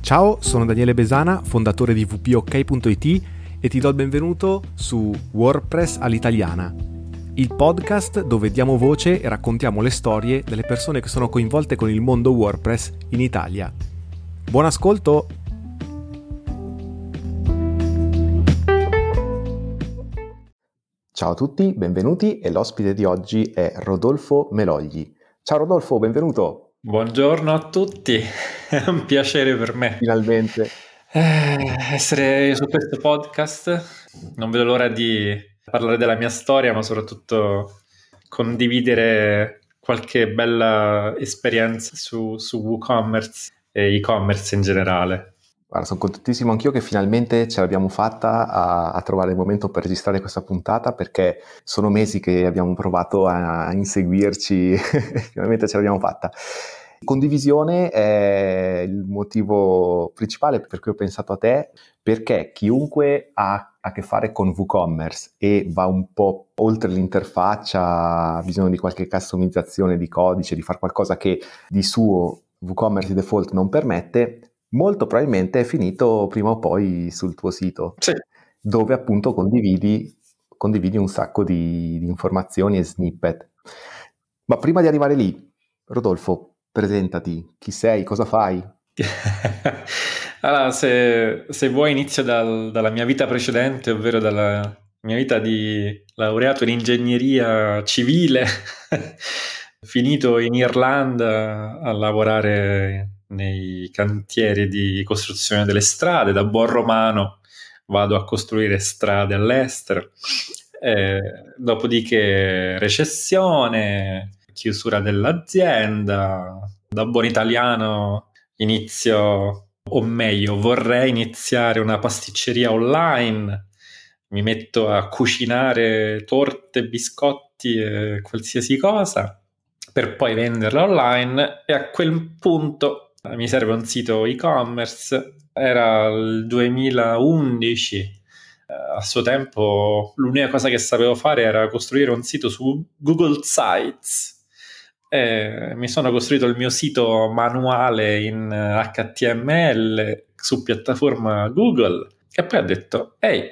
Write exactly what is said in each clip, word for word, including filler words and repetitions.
Ciao, sono Daniele Besana, fondatore di w p o k punto i t e ti do il benvenuto su WordPress all'italiana, il podcast dove diamo voce e raccontiamo le storie delle persone che sono coinvolte con il mondo WordPress in Italia. Buon ascolto! Ciao a tutti, benvenuti e l'ospite di oggi è Rodolfo Melogli. Ciao Rodolfo, benvenuto! Buongiorno a tutti, è un piacere per me. Finalmente. Eh, essere su questo podcast, non vedo l'ora di parlare della mia storia, ma soprattutto condividere qualche bella esperienza su, su WooCommerce e e-commerce in generale. Guarda, sono contentissimo anch'io che finalmente ce l'abbiamo fatta a, a trovare il momento per registrare questa puntata, perché sono mesi che abbiamo provato a, a inseguirci, finalmente ce l'abbiamo fatta. Condivisione è il motivo principale per cui ho pensato a te, perché chiunque ha a che fare con WooCommerce e va un po' oltre l'interfaccia, ha bisogno di qualche customizzazione di codice, di fare qualcosa che di suo WooCommerce di default non permette, molto probabilmente è finito prima o poi sul tuo sito, Sì. dove appunto condividi, condividi un sacco di, di informazioni e snippet. Ma prima di arrivare lì, Rodolfo, presentati, chi sei, cosa fai? Allora, se, se vuoi inizio dal- dalla mia vita precedente, ovvero dalla mia vita di laureato in ingegneria civile, finito in Irlanda a lavorare nei cantieri di costruzione delle strade. Da buon romano vado a costruire strade all'estero. Eh, dopodiché recessione, chiusura dell'azienda. Da buon italiano inizio, o meglio, vorrei iniziare una pasticceria online. Mi metto a cucinare torte, biscotti e qualsiasi cosa per poi venderla online, e a quel punto mi serve un sito e-commerce. Era il duemilaundici. A suo tempo l'unica cosa che sapevo fare era costruire un sito su Google Sites. E mi sono costruito il mio sito manuale in H T M L su piattaforma Google, e poi ho detto: ehi,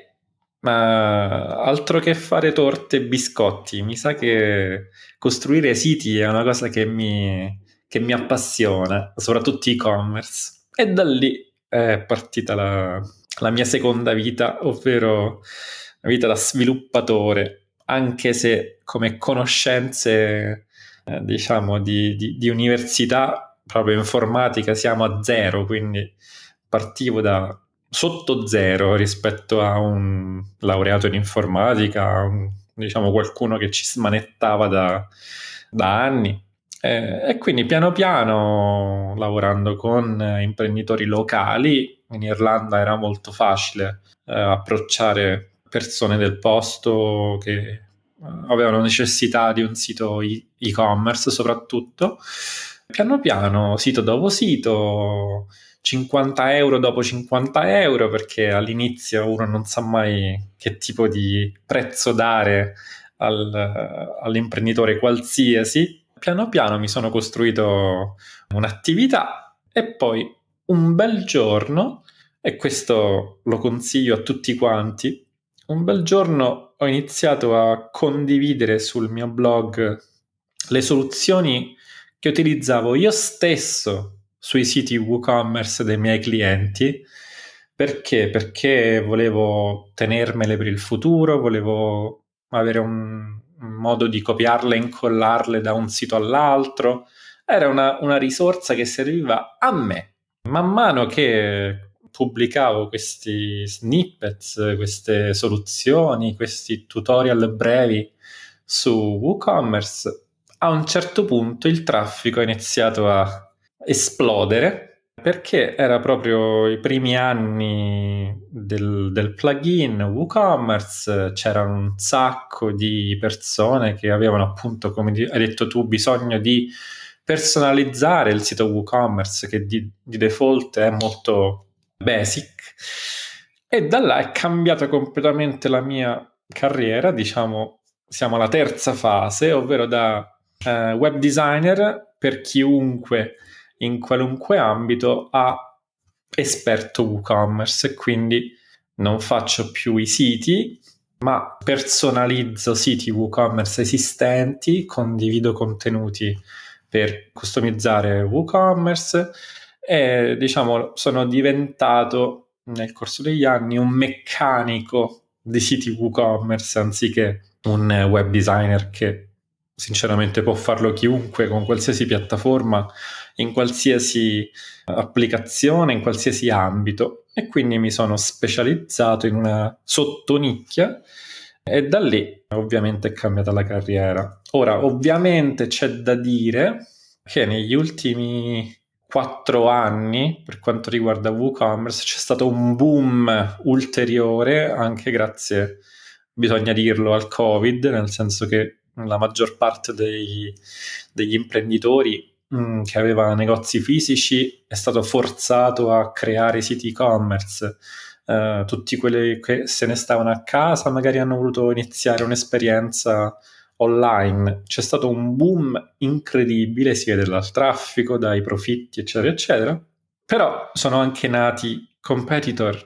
ma altro che fare torte e biscotti, mi sa che costruire siti è una cosa che mi, che mi appassiona, soprattutto e-commerce. E da lì è partita la, la mia seconda vita, ovvero la vita da sviluppatore, anche se come conoscenze eh, diciamo di, di, di università, proprio informatica, siamo a zero, quindi partivo da sotto zero rispetto a un laureato in informatica, un, diciamo qualcuno che ci smanettava da, da anni. Eh, e quindi piano piano, lavorando con imprenditori locali, in Irlanda era molto facile eh, approcciare persone del posto che avevano necessità di un sito e-commerce soprattutto. Piano piano, sito dopo sito, cinquanta euro dopo cinquanta euro, perché all'inizio uno non sa mai che tipo di prezzo dare al, all'imprenditore qualsiasi. Piano piano mi sono costruito un'attività, e poi un bel giorno, e questo lo consiglio a tutti quanti, un bel giorno ho iniziato a condividere sul mio blog le soluzioni che utilizzavo io stesso sui siti WooCommerce dei miei clienti. Perché? Perché volevo tenermele per il futuro, volevo avere un, un modo di copiarle e incollarle da un sito all'altro. Era una, una risorsa che serviva a me. Man mano che pubblicavo questi snippets, queste soluzioni, questi tutorial brevi su WooCommerce, a un certo punto il traffico ha iniziato a esplodere, perché era proprio i primi anni del, del plugin WooCommerce. C'era un sacco di persone che avevano, appunto, come hai detto tu, bisogno di personalizzare il sito WooCommerce, che di, di default è molto basic. E da là è cambiata completamente la mia carriera. Diciamo, siamo alla terza fase, ovvero da eh, web designer per chiunque in qualunque ambito a esperto WooCommerce e quindi non faccio più i siti, ma personalizzo siti WooCommerce esistenti, condivido contenuti per customizzare WooCommerce e diciamo sono diventato nel corso degli anni un meccanico di siti WooCommerce anziché un web designer che sinceramente può farlo chiunque con qualsiasi piattaforma, in qualsiasi applicazione, in qualsiasi ambito, e quindi mi sono specializzato in una sottonicchia e da lì ovviamente è cambiata la carriera. Ora, ovviamente c'è da dire che negli ultimi quattro anni, per quanto riguarda WooCommerce, c'è stato un boom ulteriore, anche grazie, bisogna dirlo, al Covid, nel senso che la maggior parte dei, degli imprenditori mh, che aveva negozi fisici è stato forzato a creare siti e-commerce. Uh, tutti quelli che se ne stavano a casa magari hanno voluto iniziare un'esperienza online. C'è stato un boom incredibile, si vede dal traffico, dai profitti, eccetera, eccetera. Però sono anche nati competitor,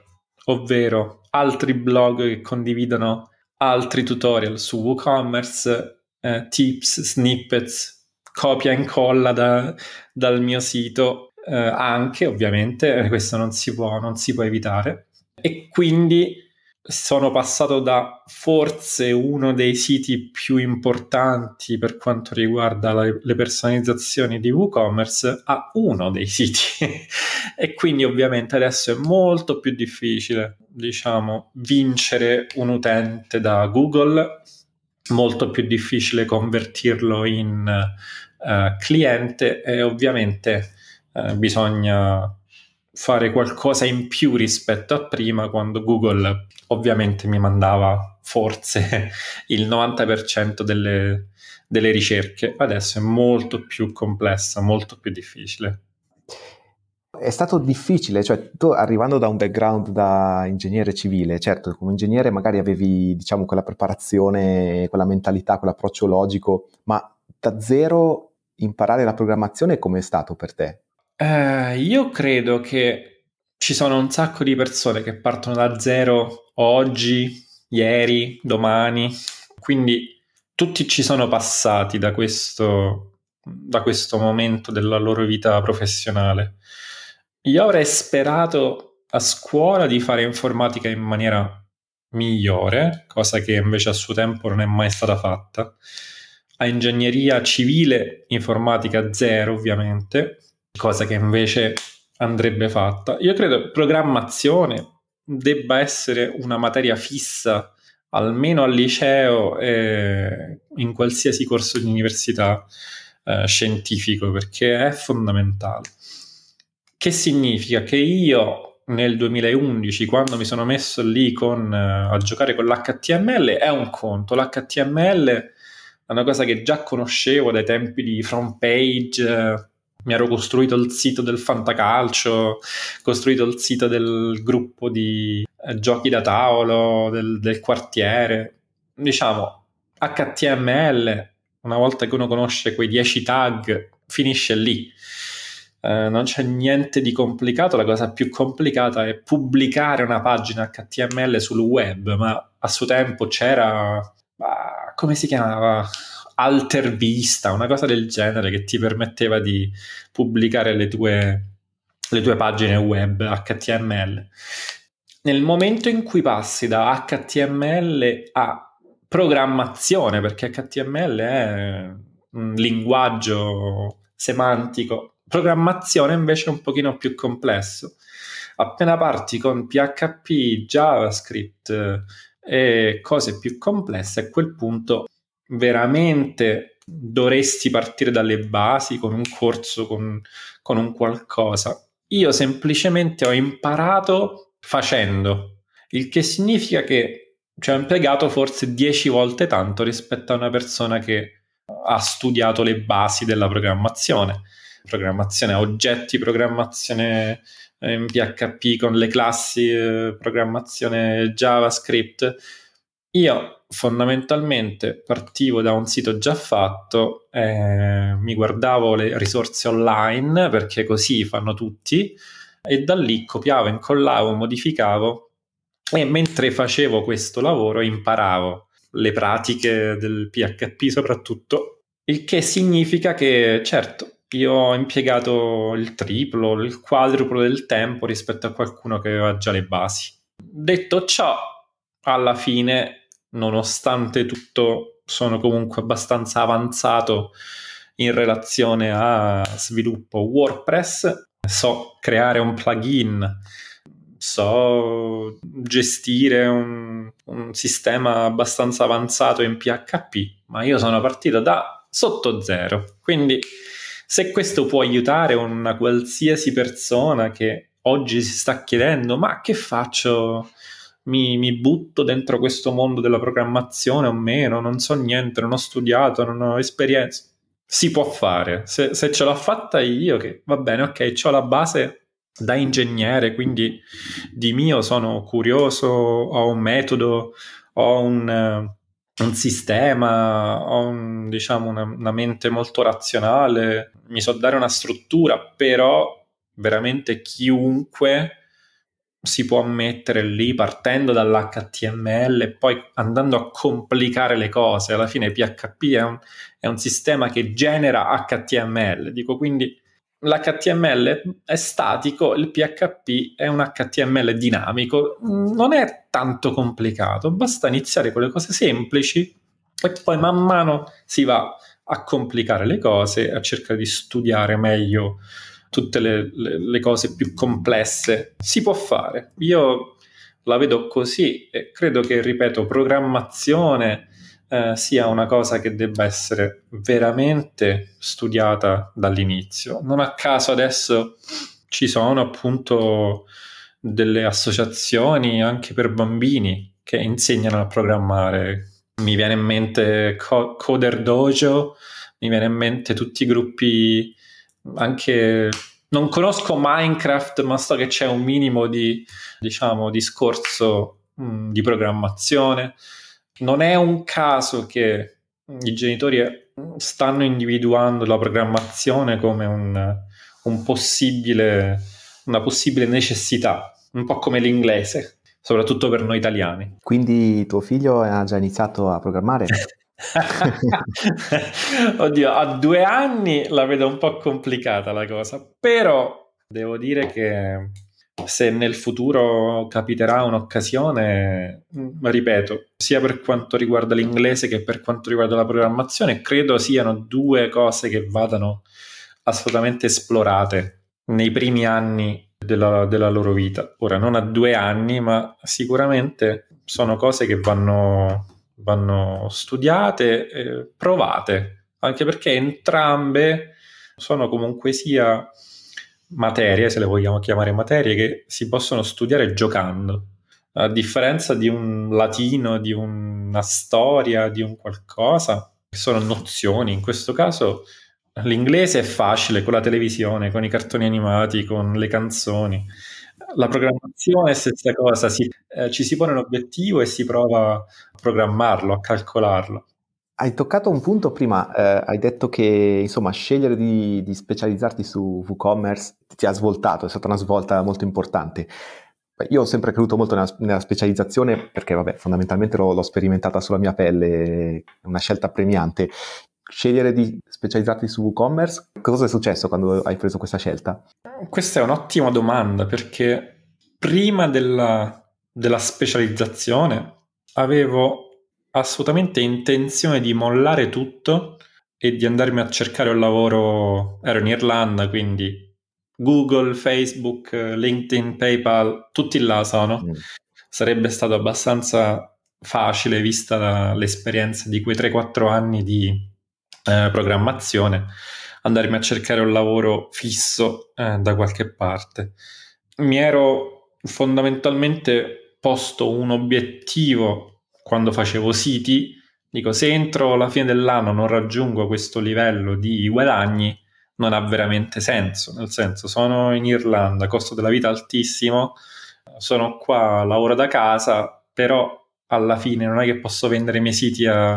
ovvero altri blog che condividono altri tutorial su WooCommerce, eh, tips, snippets, copia e incolla da, dal mio sito, eh, anche ovviamente, questo non si può, non si può evitare. E quindi sono passato da forse uno dei siti più importanti per quanto riguarda la, le personalizzazioni di WooCommerce a uno dei siti e quindi ovviamente adesso è molto più difficile, diciamo, vincere un utente da Google, molto più difficile convertirlo in uh, cliente e ovviamente uh, bisogna fare qualcosa in più rispetto a prima, quando Google ovviamente mi mandava forse il novanta per cento delle, delle ricerche. Adesso è molto più complessa, molto più difficile. È stato difficile, cioè tu arrivando da un background da ingegnere civile, certo come ingegnere magari avevi diciamo quella preparazione, quella mentalità, quell'approccio logico, ma da zero imparare la programmazione com'è stato per te? Eh, io credo che ci sono un sacco di persone che partono da zero oggi, ieri, domani, quindi tutti ci sono passati da questo, da questo momento della loro vita professionale. Io avrei sperato a scuola di fare informatica in maniera migliore, cosa che invece a suo tempo non è mai stata fatta. A ingegneria civile, informatica zero ovviamente, cosa che invece andrebbe fatta. Io credo che programmazione debba essere una materia fissa, almeno al liceo e in qualsiasi corso di università eh, scientifico, perché è fondamentale. Che significa che io nel duemilaundici, quando mi sono messo lì con, uh, a giocare con l'H T M L, è un conto. L'H T M L è una cosa che già conoscevo dai tempi di front page, uh, mi ero costruito il sito del fantacalcio, costruito il sito del gruppo di uh, giochi da tavolo, del, del quartiere. Diciamo, H T M L, una volta che uno conosce quei dieci tag, finisce lì. Uh, non c'è niente di complicato. La cosa più complicata è pubblicare una pagina H T M L sul web, ma a suo tempo c'era, uh, come si chiamava? Altervista, una cosa del genere che ti permetteva di pubblicare le tue, le tue pagine web H T M L. Nel momento in cui passi da H T M L a programmazione, perché H T M L è un linguaggio semantico, programmazione invece è un pochino più complesso. Appena parti con P H P, JavaScript e cose più complesse, a quel punto veramente dovresti partire dalle basi con un corso, con, con un qualcosa. Io semplicemente ho imparato facendo, il che significa che ci ho impiegato forse dieci volte tanto rispetto a una persona che ha studiato le basi della programmazione. Programmazione a oggetti, programmazione in P H P con le classi, eh, programmazione JavaScript. Io fondamentalmente partivo da un sito già fatto, eh, mi guardavo le risorse online perché così fanno tutti, e da lì copiavo, incollavo, modificavo, e mentre facevo questo lavoro imparavo le pratiche del P H P soprattutto, il che significa che certo io ho impiegato il triplo, il quadruplo del tempo rispetto a qualcuno che aveva già le basi. Detto ciò, alla fine, nonostante tutto, sono comunque abbastanza avanzato in relazione a sviluppo WordPress. So creare un plugin, so gestire un, un sistema abbastanza avanzato in P H P, ma io sono partito da sotto zero. Quindi se questo può aiutare una qualsiasi persona che oggi si sta chiedendo ma che faccio? Mi, mi butto dentro questo mondo della programmazione o meno? Non so niente, non ho studiato, non ho esperienza. Si può fare. Se, se ce l'ho fatta io, che va bene, ok, ho la base da ingegnere, quindi di mio sono curioso, ho un metodo, ho un, un sistema, ho un, diciamo una, una mente molto razionale, mi so dare una struttura, però veramente chiunque si può mettere lì partendo dall'H T M L e poi andando a complicare le cose. Alla fine P H P è un, è un sistema che genera H T M L, dico, quindi l'H T M L è statico, il P H P è un H T M L dinamico. Non è tanto complicato, basta iniziare con le cose semplici e poi man mano si va a complicare le cose, a cercare di studiare meglio tutte le, le, le cose più complesse. Si può fare. Io la vedo così e credo che, ripeto, programmazione eh, sia una cosa che debba essere veramente studiata dall'inizio. Non a caso adesso ci sono appunto delle associazioni anche per bambini che insegnano a programmare. Mi viene in mente Co- Coder Dojo, mi viene in mente tutti i gruppi. Anche non conosco Minecraft, ma so che c'è un minimo di, diciamo, discorso mh, di programmazione. Non è un caso che i genitori stanno individuando la programmazione come un, un possibile, una possibile necessità, un po' come l'inglese, soprattutto per noi italiani. Quindi tuo figlio ha già iniziato a programmare? Oddio, a due anni la vedo un po' complicata la cosa, però devo dire che se nel futuro capiterà un'occasione, ripeto, sia per quanto riguarda l'inglese che per quanto riguarda la programmazione, credo siano due cose che vadano assolutamente esplorate nei primi anni della, della loro vita. Ora, non a due anni, ma sicuramente sono cose che vanno vanno studiate, eh, provate, anche perché entrambe sono comunque sia materie, se le vogliamo chiamare materie, che si possono studiare giocando, a differenza di un latino, di una storia, di un qualcosa, che sono nozioni. In questo caso l'inglese è facile con la televisione, con i cartoni animati, con le canzoni. La programmazione è stessa cosa, si, eh, ci si pone un obiettivo e si prova a programmarlo, a calcolarlo. Hai toccato un punto prima, eh, hai detto che insomma scegliere di, di specializzarti su WooCommerce ti ha svoltato, è stata una svolta molto importante. Io ho sempre creduto molto nella, nella specializzazione perché vabbè, fondamentalmente l'ho, l'ho sperimentata sulla mia pelle, è una scelta premiante. Scegliere di specializzarti su WooCommerce, cosa è successo quando hai preso questa scelta? Questa è un'ottima domanda, perché prima della, della specializzazione avevo assolutamente intenzione di mollare tutto e di andarmi a cercare un lavoro. Ero in Irlanda, quindi Google, Facebook, LinkedIn, PayPal, tutti là sono. Mm. Sarebbe stato abbastanza facile, vista la, l'esperienza di quei tre quattro anni di eh, programmazione, andarmi a cercare un lavoro fisso eh, da qualche parte. Mi ero fondamentalmente posto un obiettivo quando facevo siti. Dico, se entro la fine dell'anno non raggiungo questo livello di guadagni, non ha veramente senso. Nel senso, sono in Irlanda, costo della vita altissimo, sono qua, lavoro da casa, però alla fine non è che posso vendere i miei siti a,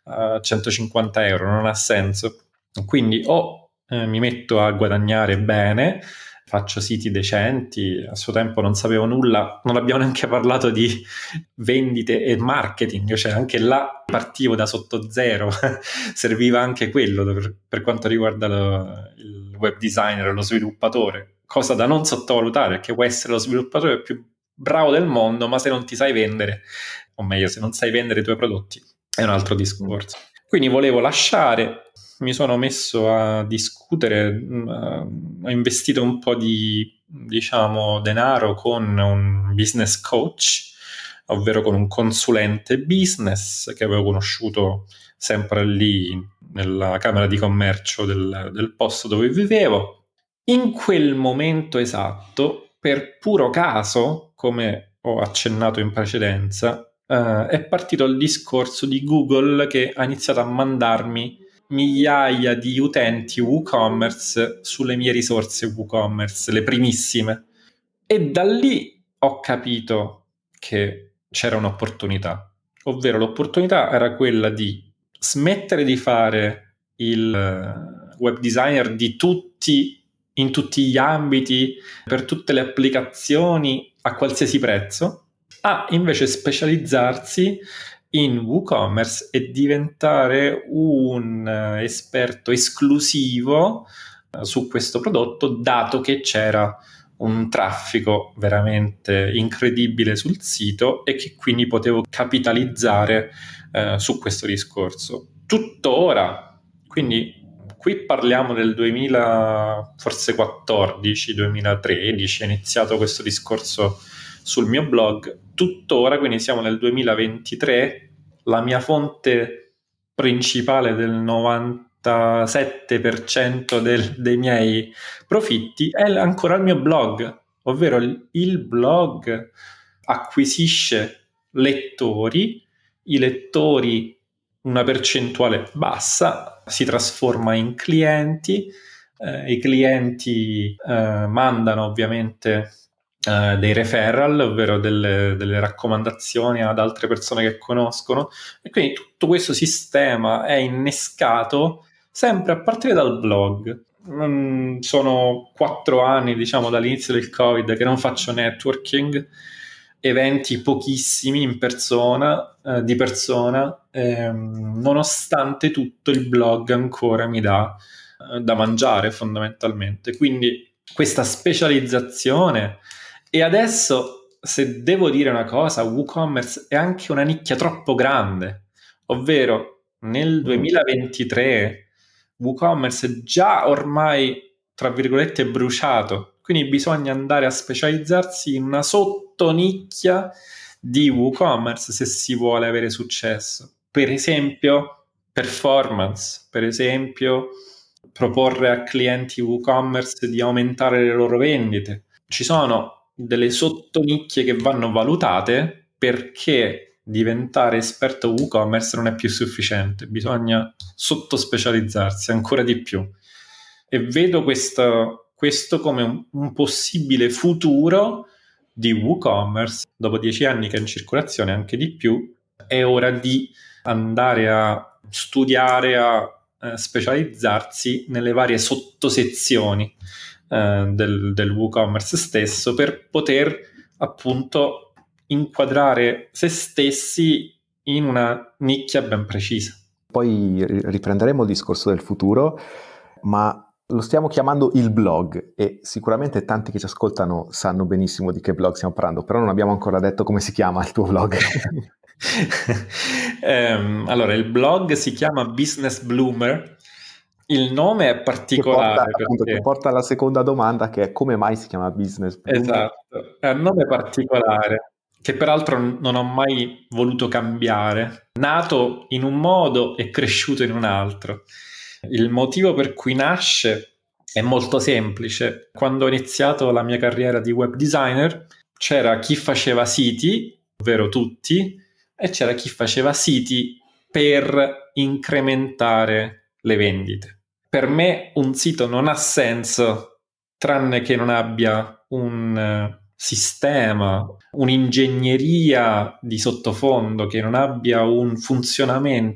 a centocinquanta euro, non ha senso. Quindi o eh, mi metto a guadagnare bene faccio siti decenti, a suo tempo non sapevo nulla, non abbiamo neanche parlato di vendite e marketing, cioè anche là partivo da sotto zero, serviva anche quello per, per quanto riguarda lo, il web designer, lo sviluppatore, cosa da non sottovalutare, perché puoi essere lo sviluppatore più bravo del mondo, ma se non ti sai vendere, o meglio, se non sai vendere i tuoi prodotti, è un altro discorso. Quindi volevo lasciare, mi sono messo a discutere, uh, ho investito un po' di, diciamo, denaro con un business coach, ovvero con un consulente business che avevo conosciuto sempre lì nella Camera di Commercio del, del posto dove vivevo. In quel momento esatto, per puro caso, come ho accennato in precedenza, Uh, è partito il discorso di Google che ha iniziato a mandarmi migliaia di utenti WooCommerce sulle mie risorse WooCommerce, le primissime. E da lì ho capito che c'era un'opportunità, ovvero l'opportunità era quella di smettere di fare il web designer di tutti, in tutti gli ambiti, per tutte le applicazioni, a qualsiasi prezzo, a invece specializzarsi in WooCommerce e diventare un uh, esperto esclusivo uh, su questo prodotto, dato che c'era un traffico veramente incredibile sul sito e che quindi potevo capitalizzare uh, su questo discorso. Tuttora, quindi qui parliamo del duemila, forse quattordici, duemilatredici, è iniziato questo discorso sul mio blog, tuttora, quindi siamo nel duemilaventitré, la mia fonte principale del novantasette per cento del, dei miei profitti è ancora il mio blog, ovvero il, il blog acquisisce lettori, i lettori, una percentuale bassa, si trasforma in clienti, eh, i clienti eh, mandano ovviamente Uh, dei referral, ovvero delle, delle raccomandazioni ad altre persone che conoscono, e quindi tutto questo sistema è innescato sempre a partire dal blog. Mm, sono quattro anni, diciamo, dall'inizio del Covid che non faccio networking, eventi pochissimi in persona, eh, di persona, ehm, nonostante tutto il blog ancora mi dà eh, da mangiare fondamentalmente. Quindi questa specializzazione. E adesso, se devo dire una cosa, WooCommerce è anche una nicchia troppo grande, ovvero nel duemilaventitré WooCommerce è già ormai, tra virgolette, bruciato, quindi bisogna andare a specializzarsi in una sottonicchia di WooCommerce se si vuole avere successo. Per esempio, performance, per esempio, proporre a clienti WooCommerce di aumentare le loro vendite. Ci sono delle sottonicchie che vanno valutate, perché diventare esperto WooCommerce non è più sufficiente, bisogna sottospecializzarsi ancora di più. E vedo questo, questo come un, un possibile futuro di WooCommerce. Dopo dieci anni che è in circolazione, anche di più, è ora di andare a studiare, a eh, specializzarsi nelle varie sottosezioni Del, del WooCommerce stesso, per poter appunto inquadrare se stessi in una nicchia ben precisa. Poi riprenderemo il discorso del futuro, ma lo stiamo chiamando il blog e sicuramente tanti che ci ascoltano sanno benissimo di che blog stiamo parlando, però non abbiamo ancora detto come si chiama il tuo blog. um, allora, il blog si chiama Business Bloomer. Il nome è particolare, che porta, perché... appunto, che porta alla seconda domanda, che è come mai si chiama Business Bloomer? Esatto, è un nome particolare che peraltro non ho mai voluto cambiare. Nato in un modo e cresciuto in un altro. Il motivo per cui nasce è molto semplice. Quando ho iniziato la mia carriera di web designer c'era chi faceva siti, ovvero tutti, e c'era chi faceva siti per incrementare le vendite. Per me un sito non ha senso tranne che non abbia un sistema, un'ingegneria di sottofondo, che non abbia un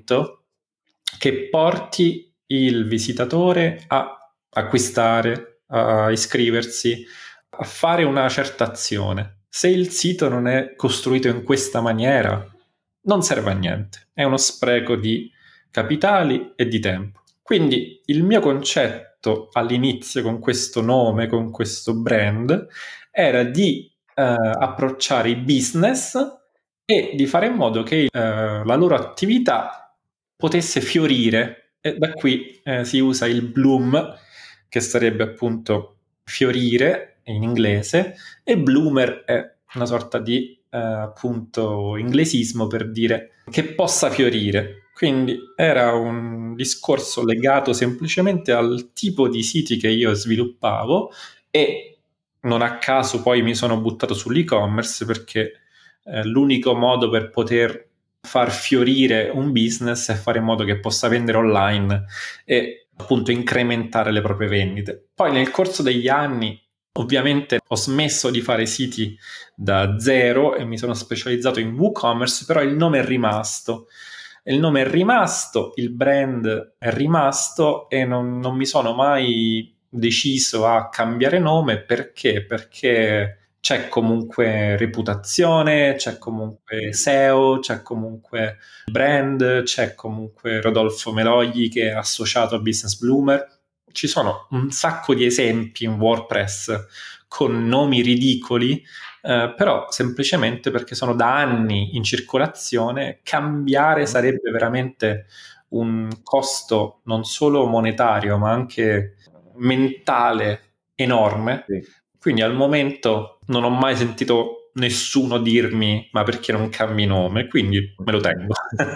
funzionamento che porti il visitatore a acquistare, a iscriversi, a fare una certa azione. Se il sito non è costruito in questa maniera, non serve a niente, è uno spreco di capitali e di tempo. Quindi il mio concetto all'inizio con questo nome, con questo brand, era di eh, approcciare i business e di fare in modo che eh, la loro attività potesse fiorire, e da qui eh, si usa il bloom, che sarebbe appunto fiorire in inglese, e bloomer è una sorta di eh, appunto inglesismo per dire che possa fiorire. Quindi era un discorso legato semplicemente al tipo di siti che io sviluppavo, e non a caso poi mi sono buttato sull'e-commerce, perché eh, l'unico modo per poter far fiorire un business è fare in modo che possa vendere online e appunto incrementare le proprie vendite. Poi nel corso degli anni ovviamente ho smesso di fare siti da zero e mi sono specializzato in WooCommerce, però il nome è rimasto. Il nome è rimasto, il brand è rimasto, e non, non mi sono mai deciso a cambiare nome. Perché? Perché c'è comunque reputazione, c'è comunque S E O, c'è comunque brand, c'è comunque Rodolfo Melogli che è associato a Business Bloomer. Ci sono un sacco di esempi in WordPress con nomi ridicoli, eh, però semplicemente perché sono da anni in circolazione, cambiare sarebbe veramente un costo non solo monetario ma anche mentale enorme. Sì. Quindi al momento non ho mai sentito nessuno dirmi ma perché non cambi nome, quindi me lo tengo.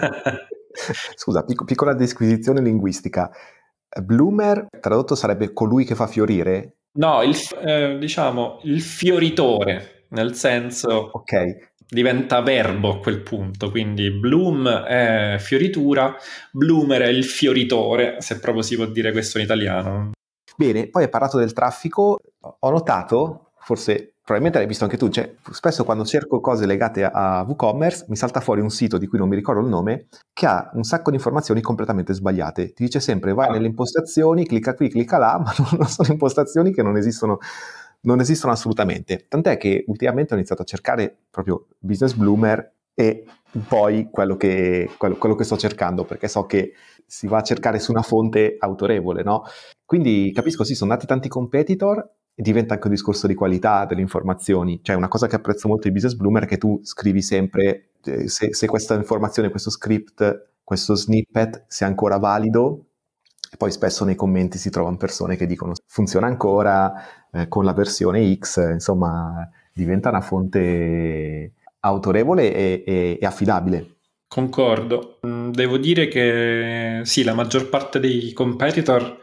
Scusa, pic- piccola disquisizione linguistica. Bloomer tradotto sarebbe colui che fa fiorire? No, il, eh, diciamo il fioritore, nel senso Ok. diventa verbo a quel punto, quindi bloom è fioritura, bloomer è il fioritore, se proprio si può dire questo in italiano. Bene, poi hai parlato del traffico, ho notato, forse probabilmente l'hai visto anche tu, cioè spesso quando cerco cose legate a WooCommerce mi salta fuori un sito di cui non mi ricordo il nome che ha un sacco di informazioni completamente sbagliate. Ti dice sempre vai Ah. nelle impostazioni, clicca qui, clicca là, ma non sono impostazioni che non esistono, non esistono assolutamente. Tant'è che ultimamente ho iniziato a cercare proprio Business Bloomer e poi quello che, quello, quello che sto cercando, perché so che si va a cercare su una fonte autorevole, no? Quindi capisco, sì, sono nati tanti competitor e diventa anche un discorso di qualità delle informazioni. Cioè una cosa che apprezzo molto di Business Bloomer è che tu scrivi sempre eh, se, se questa informazione, questo script, questo snippet sia ancora valido, e poi spesso nei commenti si trovano persone che dicono funziona ancora eh, con la versione X, insomma diventa una fonte autorevole e, e, e affidabile. Concordo. Devo dire che sì, la maggior parte dei competitor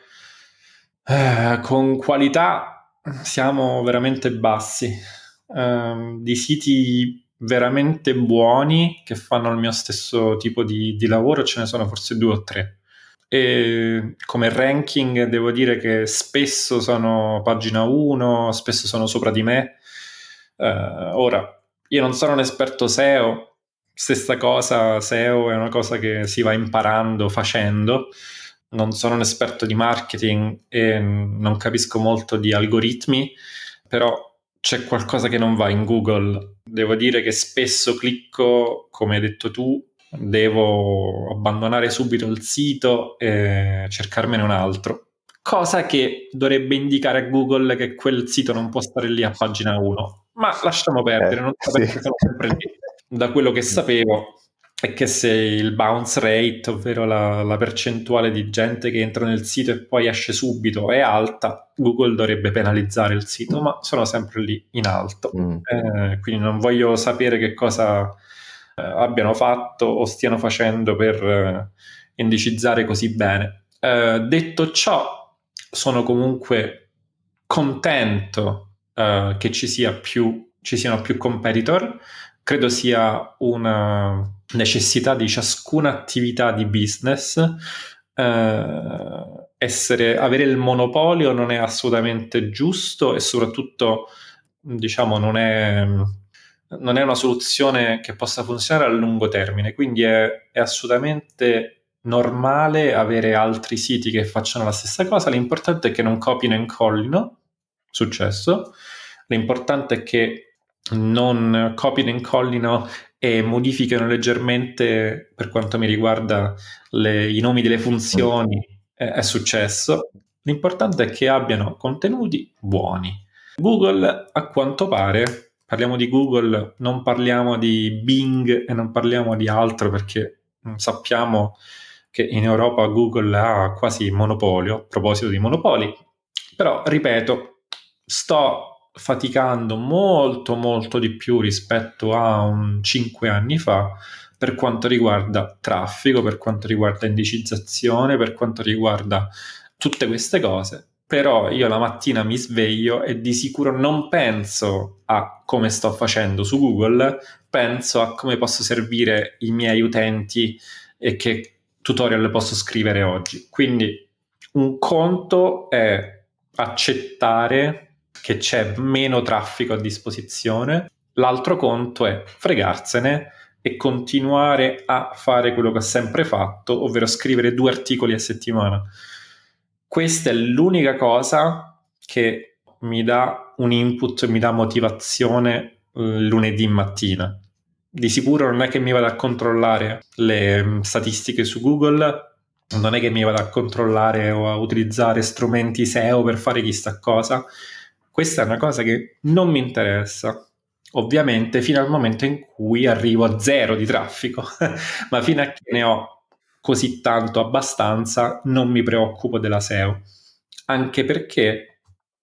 eh, con qualità siamo veramente bassi. Eh, di siti veramente buoni che fanno il mio stesso tipo di, di lavoro ce ne sono forse due o tre. E come ranking devo dire che spesso sono pagina uno, spesso sono sopra di me. Eh, ora, io non sono un esperto S E O, stessa cosa, S E O è una cosa che si va imparando facendo. Non sono un esperto di marketing e non capisco molto di algoritmi, però c'è qualcosa che non va in Google. Devo dire che spesso clicco, come hai detto tu, devo abbandonare subito il sito e cercarmene un altro. Cosa che dovrebbe indicare a Google che quel sito non può stare lì a pagina uno. Ma lasciamo perdere, Eh, non so sì. perché sono sempre lì. Da quello che sapevo è che se il bounce rate, ovvero la, la percentuale di gente che entra nel sito e poi esce subito, è alta, Google dovrebbe penalizzare il sito, ma sono sempre lì in alto. Mm. Eh, quindi non voglio sapere che cosa eh, abbiano fatto o stiano facendo per eh, indicizzare così bene. Eh, detto ciò, sono comunque contento eh, che ci sia più, ci siano più competitor. Credo sia una necessità di ciascuna attività di business. Eh, essere, avere il monopolio non è assolutamente giusto, e soprattutto, diciamo, non è, non è una soluzione che possa funzionare a lungo termine. Quindi è, è assolutamente normale avere altri siti che facciano la stessa cosa. L'importante è che non copino e incollino, successo. L'importante è che non copino e incollino e modificano leggermente, per quanto mi riguarda, le, i nomi delle funzioni, eh, è successo. L'importante è che abbiano contenuti buoni. Google, a quanto pare, parliamo di Google, non parliamo di Bing e non parliamo di altro, perché sappiamo che in Europa Google ha quasi monopolio. A proposito di monopoli, però ripeto, sto faticando molto molto di più rispetto a un cinque anni fa per quanto riguarda traffico, per quanto riguarda indicizzazione, per quanto riguarda tutte queste cose. Però io la mattina mi sveglio e di sicuro non penso a come sto facendo su Google, penso a come posso servire i miei utenti e che tutorial posso scrivere oggi. Quindi un conto è accettare che c'è meno traffico a disposizione, l'altro conto è fregarsene e continuare a fare quello che ho sempre fatto, ovvero scrivere due articoli a settimana. Questa è l'unica cosa che mi dà un input, mi dà motivazione lunedì mattina. Di sicuro non è che mi vada a controllare le statistiche su Google, non è che mi vada a controllare o a utilizzare strumenti S E O per fare chissà cosa. Questa è una cosa che non mi interessa, ovviamente fino al momento in cui arrivo a zero di traffico, ma fino a che ne ho così tanto abbastanza non mi preoccupo della S E O, anche perché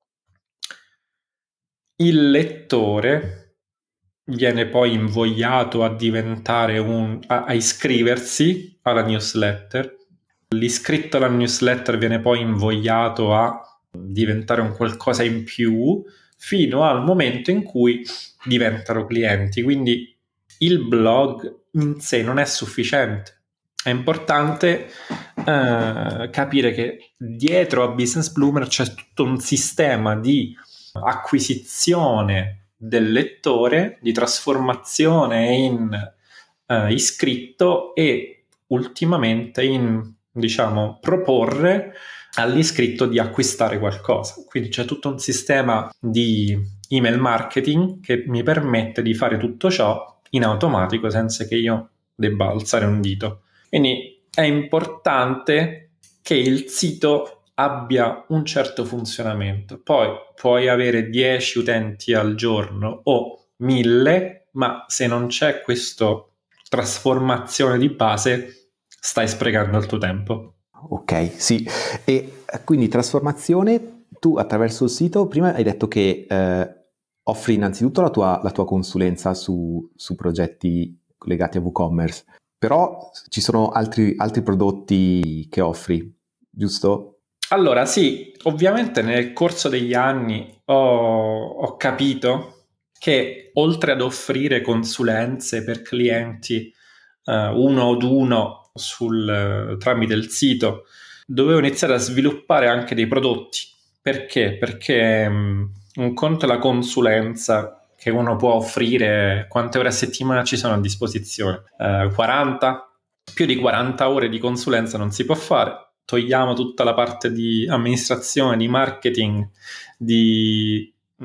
il lettore viene poi invogliato a diventare un a, a iscriversi alla newsletter. L'iscritto alla newsletter viene poi invogliato a diventare un qualcosa in più fino al momento in cui diventano clienti. Quindi il blog in sé non è sufficiente. È importante eh, capire che dietro a Business Bloomer c'è tutto un sistema di acquisizione del lettore, di trasformazione in eh, iscritto e ultimamente in, diciamo, proporre all'iscritto di acquistare qualcosa. Quindi c'è tutto un sistema di email marketing che mi permette di fare tutto ciò in automatico senza che io debba alzare un dito. Quindi è importante che il sito abbia un certo funzionamento. Poi puoi avere dieci utenti al giorno o mille, ma se non c'è questa trasformazione di base, stai sprecando il tuo tempo. Ok, sì. E quindi trasformazione, tu attraverso il sito, prima hai detto che eh, offri innanzitutto la tua, la tua consulenza su, su progetti legati a WooCommerce, però ci sono altri, altri prodotti che offri, giusto? Allora sì, ovviamente nel corso degli anni ho, ho capito che oltre ad offrire consulenze per clienti uh, uno ad uno sul, uh, tramite il sito, dovevo iniziare a sviluppare anche dei prodotti. Perché? Perché um, un conto è la consulenza che uno può offrire, quante ore a settimana ci sono a disposizione? Uh, quaranta? Più di quaranta ore di consulenza non si può fare. Togliamo tutta la parte di amministrazione, di marketing, di mh,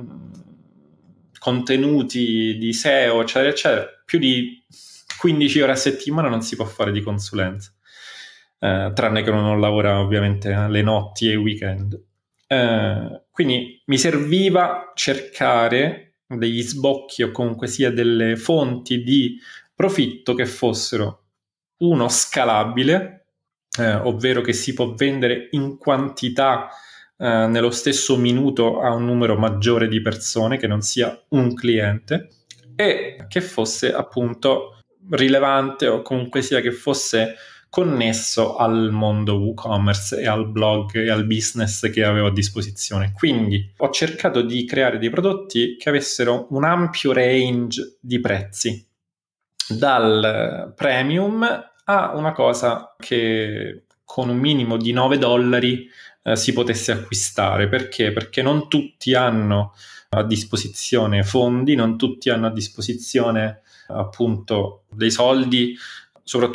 contenuti, di S E O, eccetera, eccetera. Più di quindici ore a settimana non si può fare di consulenza, eh, tranne che uno non lavora ovviamente le notti e i weekend. Eh, quindi mi serviva cercare degli sbocchi o comunque sia delle fonti di profitto che fossero uno scalabile, Eh, ovvero che si può vendere in quantità eh, nello stesso minuto a un numero maggiore di persone, che non sia un cliente, e che fosse appunto rilevante o comunque sia che fosse connesso al mondo WooCommerce e al blog e al business che avevo a disposizione. Quindi ho cercato di creare dei prodotti che avessero un ampio range di prezzi, dal premium a una cosa che con un minimo di nove dollari eh, si potesse acquistare. Perché? Perché non tutti hanno a disposizione fondi, non tutti hanno a disposizione appunto dei soldi,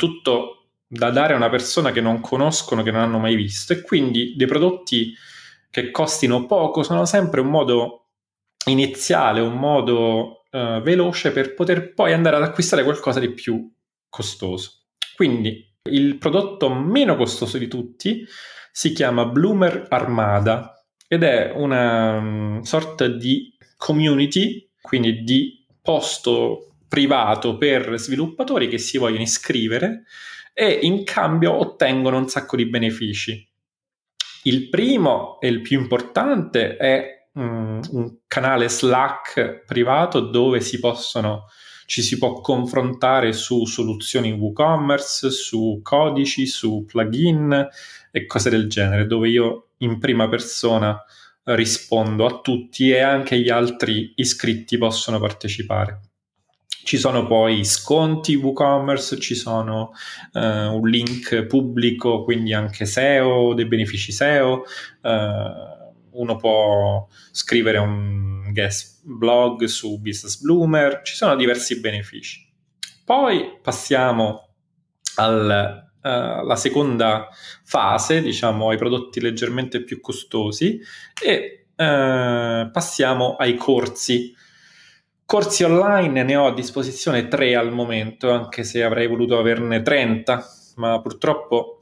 soprattutto da dare a una persona che non conoscono, che non hanno mai visto, e quindi dei prodotti che costino poco sono sempre un modo iniziale, un modo uh, veloce per poter poi andare ad acquistare qualcosa di più costoso. Quindi il prodotto meno costoso di tutti si chiama Bloomer Armada ed è una um, sorta di community, quindi di posto privato per sviluppatori che si vogliono iscrivere e in cambio ottengono un sacco di benefici. Il primo e il più importante è um, un canale Slack privato dove si possono, ci si può confrontare su soluzioni WooCommerce, su codici, su plugin e cose del genere, dove io in prima persona rispondo a tutti e anche gli altri iscritti possono partecipare. Ci sono poi sconti WooCommerce, ci sono uh, un link pubblico, quindi anche S E O, dei benefici S E O, uh, uno può scrivere un guest blog su Business Bloomer, ci sono diversi benefici. Poi passiamo al, uh, alla seconda fase, diciamo ai prodotti leggermente più costosi e uh, passiamo ai corsi. Corsi online ne ho a disposizione tre al momento, anche se avrei voluto averne trenta, ma purtroppo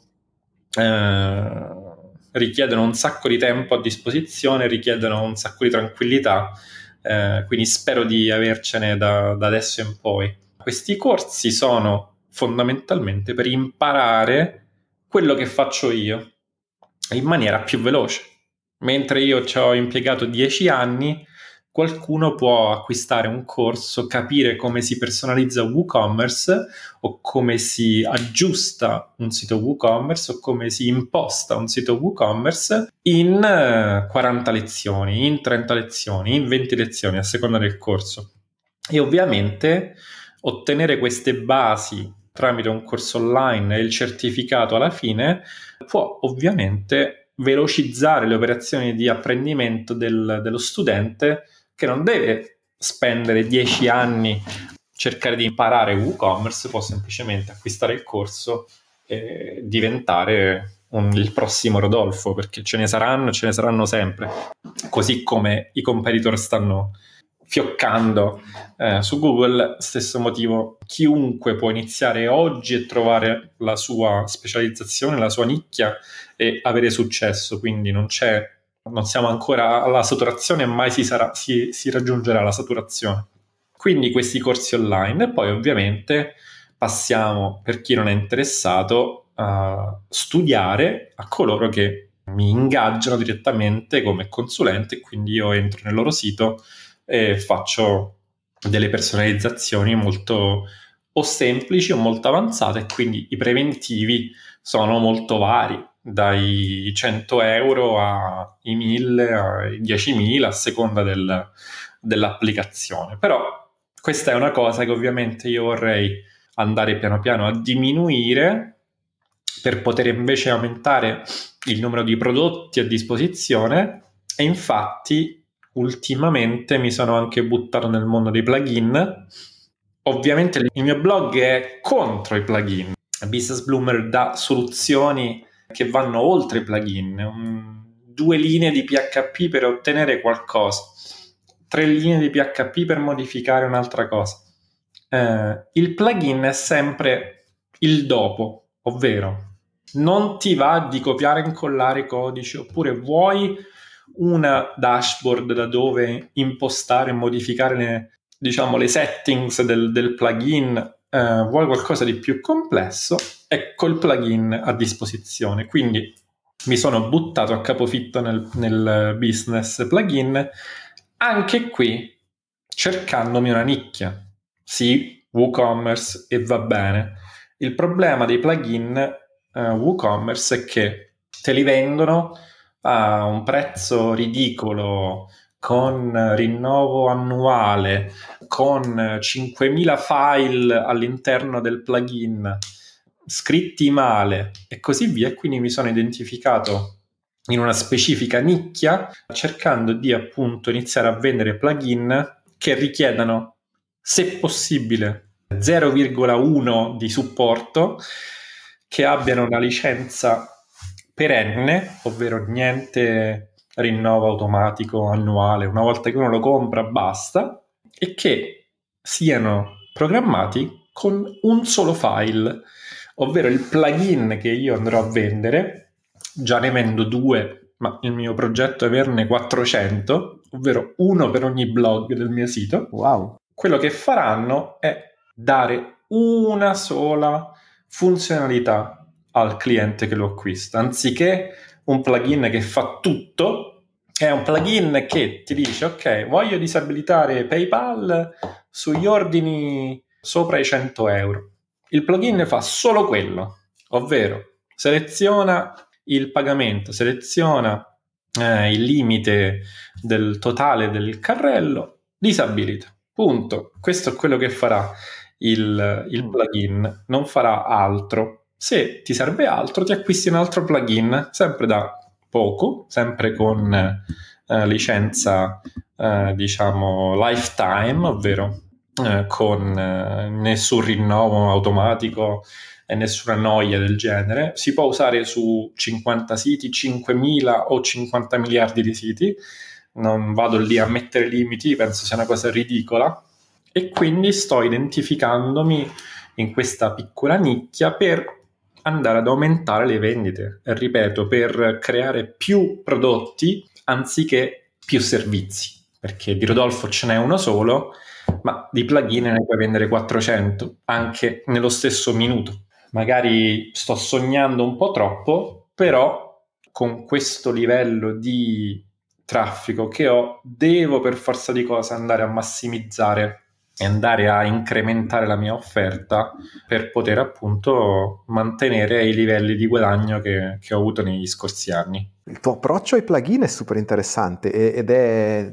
eh, richiedono un sacco di tempo a disposizione, richiedono un sacco di tranquillità, eh, quindi spero di avercene da, da adesso in poi. Questi corsi sono fondamentalmente per imparare quello che faccio io in maniera più veloce. Mentre io ci ho impiegato dieci anni, qualcuno può acquistare un corso, capire come si personalizza WooCommerce o come si aggiusta un sito WooCommerce o come si imposta un sito WooCommerce in quaranta lezioni, in trenta lezioni, in venti lezioni a seconda del corso. E ovviamente ottenere queste basi tramite un corso online e il certificato alla fine può ovviamente velocizzare le operazioni di apprendimento del, dello studente, che non deve spendere dieci anni a cercare di imparare WooCommerce, può semplicemente acquistare il corso e diventare un, il prossimo Rodolfo, perché ce ne saranno, ce ne saranno sempre, così come i competitor stanno fioccando eh, su Google. Stesso motivo, chiunque può iniziare oggi e trovare la sua specializzazione, la sua nicchia e avere successo, quindi non c'è, non siamo ancora alla saturazione e mai si, sarà, si, si raggiungerà la saturazione. Quindi questi corsi online e poi ovviamente passiamo, per chi non è interessato, a studiare a coloro che mi ingaggiano direttamente come consulente, quindi io entro nel loro sito e faccio delle personalizzazioni molto o semplici o molto avanzate, quindi i preventivi sono molto vari, dai cento euro ai mille, ai diecimila a seconda del, dell'applicazione. Però questa è una cosa che ovviamente io vorrei andare piano piano a diminuire per poter invece aumentare il numero di prodotti a disposizione e infatti ultimamente mi sono anche buttato nel mondo dei plugin. Ovviamente il mio blog è contro i plugin. Business Bloomer dà soluzioni che vanno oltre i plugin. Um, due linee di P H P per ottenere qualcosa, tre linee di P H P per modificare un'altra cosa. Uh, il plugin è sempre il dopo, ovvero non ti va di copiare e incollare codici, oppure vuoi una dashboard da dove impostare e modificare le, diciamo, le settings del, del plugin, eh, vuoi qualcosa di più complesso, ecco il plugin a disposizione. Quindi mi sono buttato a capofitto nel, nel business plugin, anche qui cercandomi una nicchia. Sì, WooCommerce e va bene. Il problema dei plugin eh, WooCommerce è che te li vendono a un prezzo ridicolo, con rinnovo annuale, con cinquemila file all'interno del plugin, scritti male e così via. E quindi mi sono identificato in una specifica nicchia, cercando di appunto iniziare a vendere plugin che richiedano, se possibile, zero virgola uno di supporto, che abbiano una licenza perenne, ovvero niente rinnovo automatico annuale, una volta che uno lo compra basta, e che siano programmati con un solo file, ovvero il plugin che io andrò a vendere. Già ne vendo due, ma il mio progetto è averne quattrocento, ovvero uno per ogni blog del mio sito. Wow. Quello che faranno è dare una sola funzionalità al cliente che lo acquista, anziché un plugin che fa tutto. È un plugin che ti dice: ok, voglio disabilitare PayPal sugli ordini sopra i cento euro. Il plugin fa solo quello, ovvero seleziona il pagamento, seleziona eh, il limite del totale del carrello, disabilita. Punto. Questo è quello che farà il, il plugin, non farà altro. Se ti serve altro, ti acquisti un altro plugin, sempre da poco, sempre con eh, licenza eh, diciamo lifetime, ovvero eh, con eh, nessun rinnovo automatico e nessuna noia del genere. Si può usare su cinquanta siti, cinquemila o cinquanta miliardi di siti. Non vado lì a mettere limiti, penso sia una cosa ridicola, e quindi sto identificandomi in questa piccola nicchia per andare ad aumentare le vendite, e ripeto, per creare più prodotti anziché più servizi, perché di Rodolfo ce n'è uno solo, ma di plugin ne puoi vendere quattrocento anche nello stesso minuto. Magari sto sognando un po' troppo, però con questo livello di traffico che ho, devo per forza di cose andare a massimizzare e andare a incrementare la mia offerta per poter appunto mantenere i livelli di guadagno che, che ho avuto negli scorsi anni. Il tuo approccio ai plugin è super interessante ed è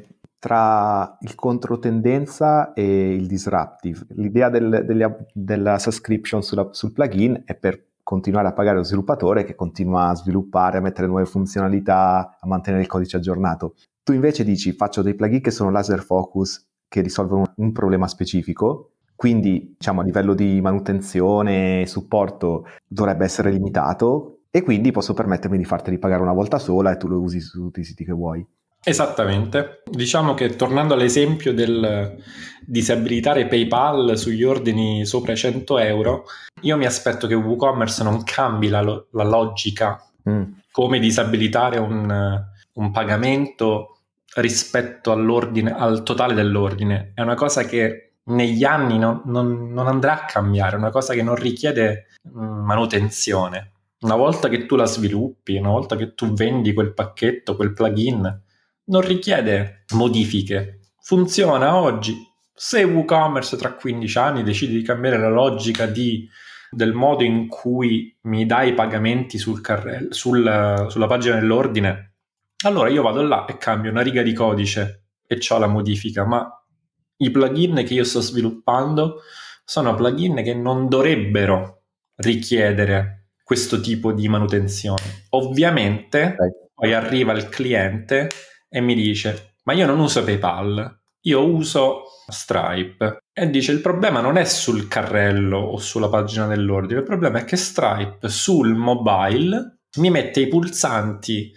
tra il controtendenza e il disruptive. L'idea del, degli, della subscription sulla, sul plugin è per continuare a pagare lo sviluppatore che continua a sviluppare, a mettere nuove funzionalità, a mantenere il codice aggiornato. Tu invece dici: faccio dei plugin che sono laser focus, che risolvono un problema specifico, quindi diciamo a livello di manutenzione e supporto dovrebbe essere limitato, e quindi posso permettermi di farteli pagare una volta sola e tu lo usi su tutti i siti che vuoi. Esattamente. Diciamo che, tornando all'esempio del disabilitare PayPal sugli ordini sopra i cento euro, io mi aspetto che WooCommerce non cambi la, lo- la logica mm. come disabilitare un, un pagamento rispetto all'ordine, al totale dell'ordine. È una cosa che negli anni non, non, non andrà a cambiare, è una cosa che non richiede mh, manutenzione. Una volta che tu la sviluppi, una volta che tu vendi quel pacchetto, quel plugin, non richiede modifiche. Funziona oggi. Se WooCommerce tra quindici anni decide di cambiare la logica di, del modo in cui mi dai i pagamenti sul carrello, sul, sulla pagina dell'ordine, allora io vado là e cambio una riga di codice e c'ho la modifica. Ma i plugin che io sto sviluppando sono plugin che non dovrebbero richiedere questo tipo di manutenzione. Ovviamente okay. Poi arriva il cliente e mi dice: ma io non uso PayPal, io uso Stripe. E dice: il problema non è sul carrello o sulla pagina dell'ordine, il problema è che Stripe sul mobile mi mette i pulsanti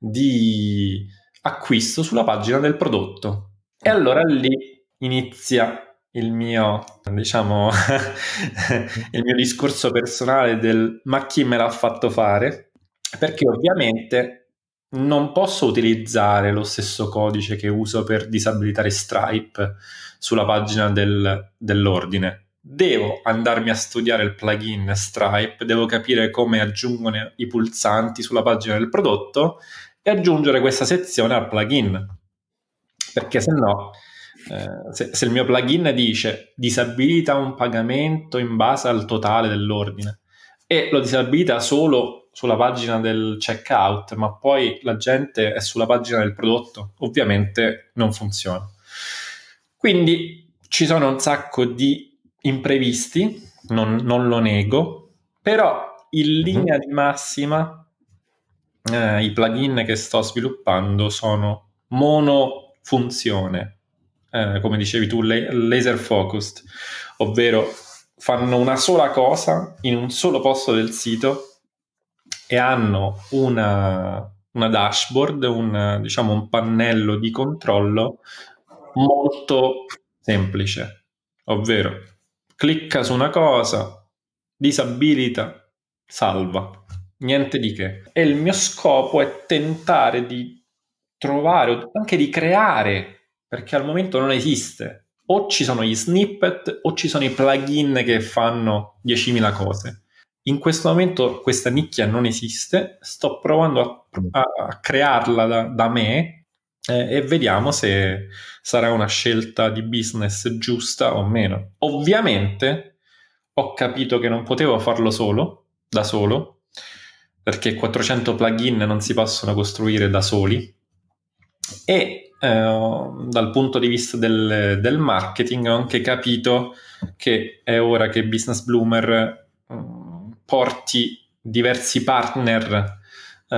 di acquisto sulla pagina del prodotto. E allora lì inizia il mio, diciamo, il mio discorso personale del: ma chi me l'ha fatto fare? Perché ovviamente non posso utilizzare lo stesso codice che uso per disabilitare Stripe sulla pagina del, dell'ordine. Devo andarmi a studiare il plugin Stripe, devo capire come aggiungono i pulsanti sulla pagina del prodotto e aggiungere questa sezione al plugin. Perché se no, eh, se, se il mio plugin dice disabilita un pagamento in base al totale dell'ordine e lo disabilita solo sulla pagina del checkout, ma poi la gente è sulla pagina del prodotto, ovviamente non funziona. Quindi ci sono un sacco di imprevisti, non, non lo nego, però in linea di massima eh, i plugin che sto sviluppando sono monofunzione, eh, come dicevi tu, laser focused, ovvero fanno una sola cosa in un solo posto del sito e hanno una una dashboard, un, diciamo, un pannello di controllo molto semplice, ovvero clicca su una cosa, disabilita, salva, niente di che. E il mio scopo è tentare di trovare o anche di creare, perché al momento non esiste. O ci sono gli snippet o ci sono i plugin che fanno diecimila cose. In questo momento questa nicchia non esiste, sto provando a, a crearla da, da me eh, e vediamo se sarà una scelta di business giusta o meno. Ovviamente ho capito che non potevo farlo solo, da solo, perché quattrocento plugin non si possono costruire da soli e eh, dal punto di vista del, del marketing ho anche capito che è ora che Business Bloomer mh, porti diversi partner eh,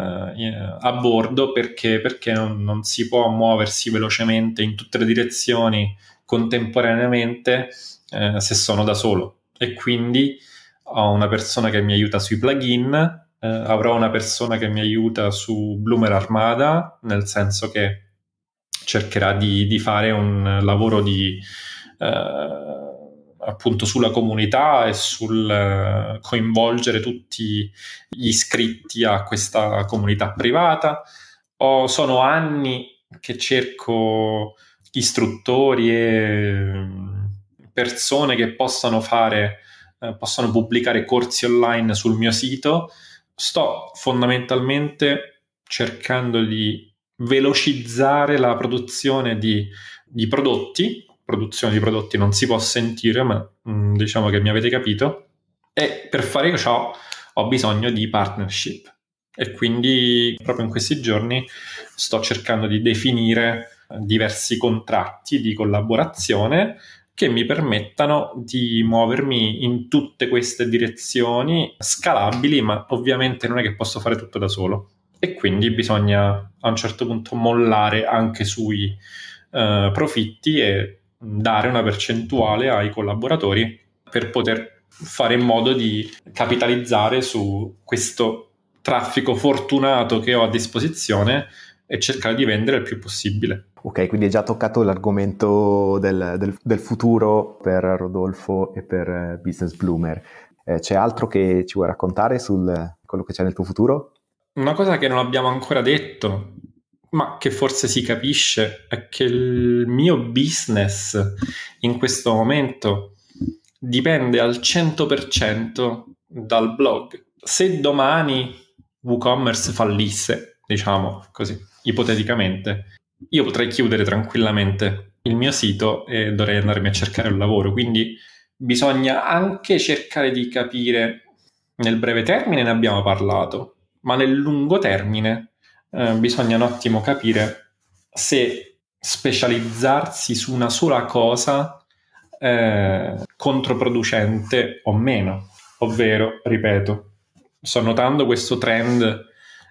a bordo perché, perché non, non si può muoversi velocemente in tutte le direzioni contemporaneamente eh, se sono da solo, e quindi ho una persona che mi aiuta sui plugin, eh, avrò una persona che mi aiuta su Bloomer Armada, nel senso che cercherà di, di fare un lavoro di eh, appunto sulla comunità e sul eh, coinvolgere tutti gli iscritti a questa comunità privata. O sono anni che cerco istruttori e persone che possano fare eh, possano pubblicare corsi online sul mio sito. Sto fondamentalmente cercando di velocizzare la produzione di, di prodotti. Produzione di prodotti non si può sentire, ma mh, diciamo che mi avete capito. E per fare ciò ho bisogno di partnership. E quindi proprio in questi giorni sto cercando di definire diversi contratti di collaborazione che mi permettano di muovermi in tutte queste direzioni scalabili, ma ovviamente non è che posso fare tutto da solo. E quindi bisogna a un certo punto mollare anche sui eh, profitti e dare una percentuale ai collaboratori per poter fare in modo di capitalizzare su questo traffico fortunato che ho a disposizione e cercare di vendere il più possibile. Ok, quindi hai già toccato l'argomento del, del, del futuro per Rodolfo e per Business Bloomer. Eh, c'è altro che ci vuoi raccontare su quello che c'è nel tuo futuro? Una cosa che non abbiamo ancora detto, ma che forse si capisce, è che il mio business in questo momento dipende al cento per cento dal blog. Se domani WooCommerce fallisse, diciamo così, ipoteticamente, io potrei chiudere tranquillamente il mio sito e dovrei andarmi a cercare un lavoro. Quindi bisogna anche cercare di capire, nel breve termine ne abbiamo parlato, ma nel lungo termine eh, bisogna un attimo capire se specializzarsi su una sola cosa è controproducente o meno. Ovvero, ripeto, sto notando questo trend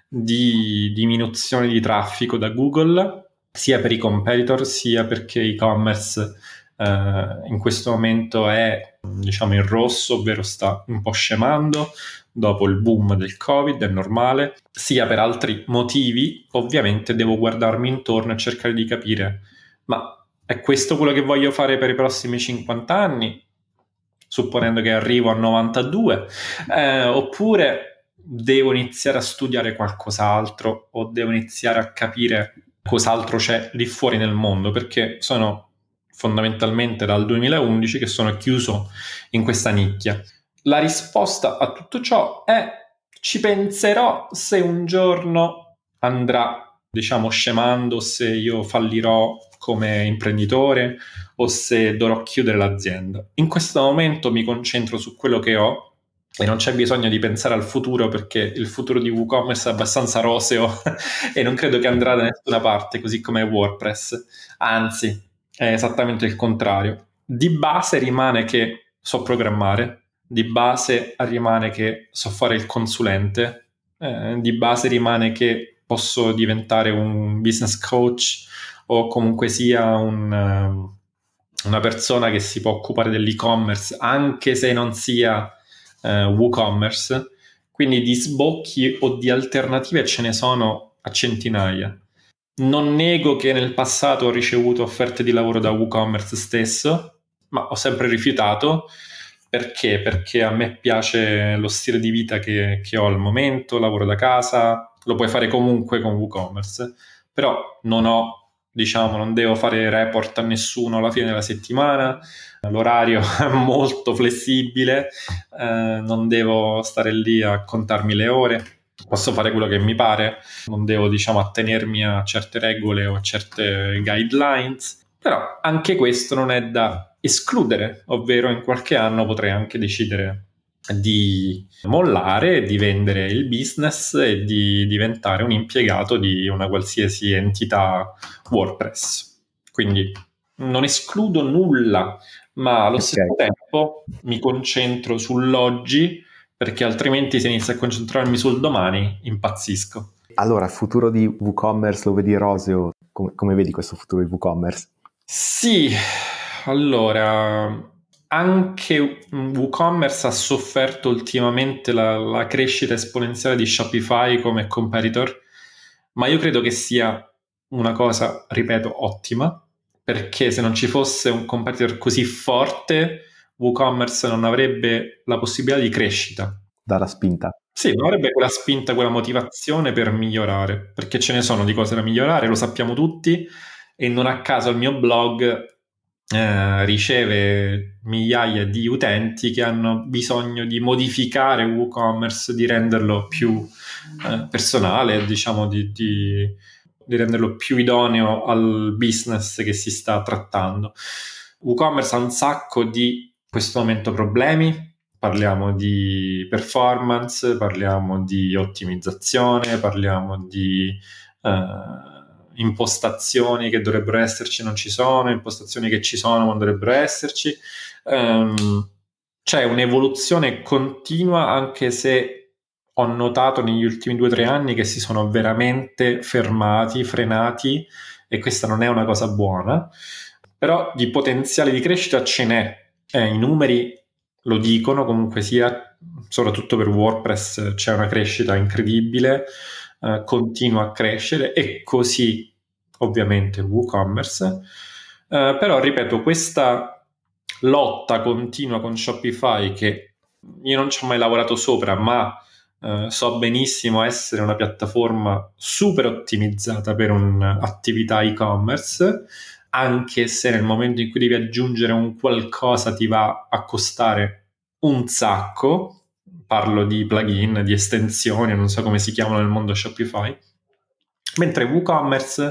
di diminuzione di traffico da Google, sia per i competitor, sia perché e-commerce eh, in questo momento è, diciamo, in rosso, ovvero sta un po' scemando dopo il boom del Covid, è normale, sia per altri motivi. Ovviamente devo guardarmi intorno e cercare di capire, ma è questo quello che voglio fare per i prossimi cinquanta anni? Supponendo che arrivo a novantadue, eh, oppure devo iniziare a studiare qualcos'altro o devo iniziare a capire cos'altro c'è lì fuori nel mondo, perché sono fondamentalmente dal duemilaundici che sono chiuso in questa nicchia. La risposta a tutto ciò è: ci penserò se un giorno andrà, diciamo, scemando, se io fallirò come imprenditore o se dovrò chiudere l'azienda. In questo momento mi concentro su quello che ho e non c'è bisogno di pensare al futuro, perché il futuro di WooCommerce è abbastanza roseo e non credo che andrà da nessuna parte, così come WordPress. Anzi, è esattamente il contrario. Di base rimane che so programmare, di base rimane che so fare il consulente, eh, di base rimane che posso diventare un business coach o comunque sia un, uh, una persona che si può occupare dell'e-commerce, anche se non sia uh, WooCommerce. Quindi di sbocchi o di alternative ce ne sono a centinaia. Non nego che nel passato ho ricevuto offerte di lavoro da WooCommerce stesso, ma ho sempre rifiutato. Perché? Perché a me piace lo stile di vita che, che ho al momento, lavoro da casa, lo puoi fare comunque con WooCommerce, però non ho, diciamo, non devo fare report a nessuno alla fine della settimana, l'orario è molto flessibile, eh, non devo stare lì a contarmi le ore, posso fare quello che mi pare, non devo, diciamo, attenermi a certe regole o a certe guidelines, però anche questo non è da escludere, ovvero in qualche anno potrei anche decidere di mollare, di vendere il business e di diventare un impiegato di una qualsiasi entità WordPress. Quindi non escludo nulla, ma allo Ok. stesso tempo mi concentro sull'oggi, perché altrimenti se inizio a concentrarmi sul domani impazzisco. Allora, il futuro di WooCommerce lo vedi roseo? Come, come vedi questo futuro di WooCommerce? Sì, allora, anche WooCommerce ha sofferto ultimamente la, la crescita esponenziale di Shopify come competitor, ma io credo che sia una cosa, ripeto, ottima, perché se non ci fosse un competitor così forte, WooCommerce non avrebbe la possibilità di crescita. Dalla spinta. Sì, non avrebbe quella spinta, quella motivazione per migliorare, perché ce ne sono di cose da migliorare, lo sappiamo tutti, e non a caso il mio blog eh, riceve migliaia di utenti che hanno bisogno di modificare WooCommerce, di renderlo più eh, personale, diciamo di, di, di renderlo più idoneo al business che si sta trattando. WooCommerce ha un sacco di, in questo momento, problemi. Parliamo di performance, parliamo di ottimizzazione, parliamo di eh, impostazioni che dovrebbero esserci non ci sono, impostazioni che ci sono non dovrebbero esserci. Um, c'è un'evoluzione continua, anche se ho notato negli ultimi due o tre anni che si sono veramente fermati, frenati, e questa non è una cosa buona, però di potenziale di crescita ce n'è. Eh, i numeri lo dicono, comunque sia, soprattutto per WordPress c'è una crescita incredibile, eh, continua a crescere, e così ovviamente WooCommerce. Eh, però ripeto, questa lotta continua con Shopify, che io non ci ho mai lavorato sopra, ma eh, so benissimo essere una piattaforma super ottimizzata per un'attività e-commerce, anche se nel momento in cui devi aggiungere un qualcosa ti va a costare un sacco. Parlo di plugin, di estensioni, non so come si chiamano nel mondo Shopify. Mentre WooCommerce,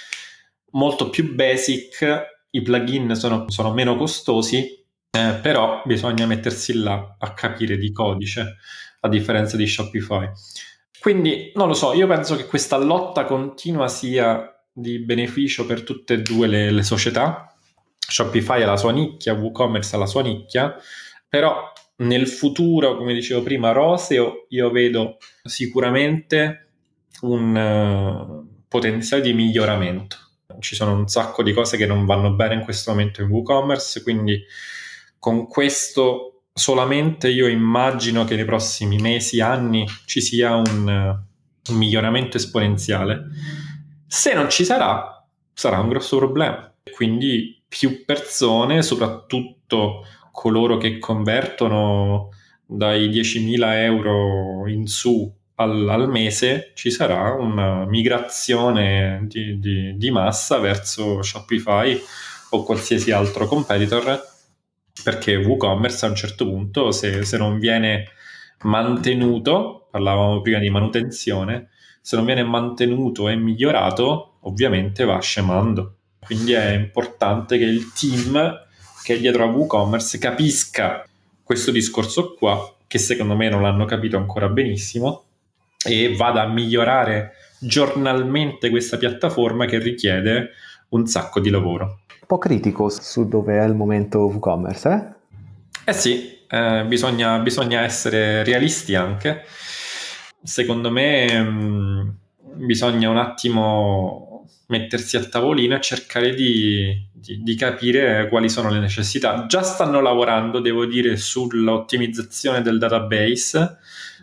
molto più basic, i plugin sono, sono meno costosi, eh, però bisogna mettersi là a capire di codice, a differenza di Shopify. Quindi, non lo so, io penso che questa lotta continua sia di beneficio per tutte e due le, le società. Shopify ha la sua nicchia, WooCommerce ha la sua nicchia, però nel futuro, come dicevo prima, roseo, io vedo sicuramente un uh, potenziale di miglioramento. Ci sono un sacco di cose che non vanno bene in questo momento in WooCommerce, quindi con questo solamente io immagino che nei prossimi mesi, anni ci sia un, uh, un miglioramento esponenziale. Se non ci sarà, sarà un grosso problema. Quindi più persone, soprattutto coloro che convertono dai diecimila euro in su al, al mese, ci sarà una migrazione di, di, di massa verso Shopify o qualsiasi altro competitor, perché WooCommerce a un certo punto, se, se non viene mantenuto, parlavamo prima di manutenzione, se non viene mantenuto e migliorato, ovviamente va scemando. Quindi è importante che il team che è dietro a WooCommerce capisca questo discorso qua, che secondo me non l'hanno capito ancora benissimo, e vada a migliorare giornalmente questa piattaforma che richiede un sacco di lavoro. Un po' critico su dove è il momento WooCommerce, eh? Eh sì, eh, bisogna, bisogna essere realisti anche. Secondo me mh, bisogna un attimo mettersi a tavolino e cercare di, di, di capire quali sono le necessità. Già stanno lavorando, devo dire, sull'ottimizzazione del database,